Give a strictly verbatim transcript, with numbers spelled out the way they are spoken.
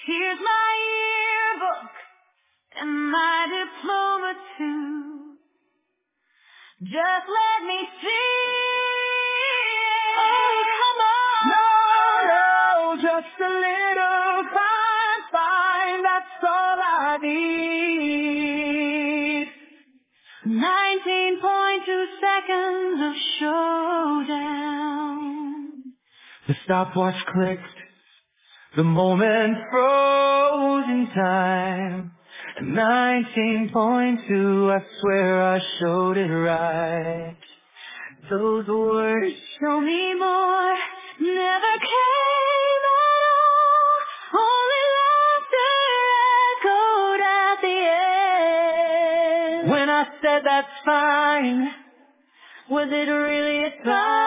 Here's my yearbook and my diploma too. Just let me see. Oh, come on. No, no, just a little fine, fine. That's all I need. nineteen point two seconds of showdown. The stopwatch clicked. The moment froze in time. nineteen point two, I swear I showed it right. Those words, show me more, never came at all. Only laughter echoed at the end. when I said that's fine, Was it really a sign?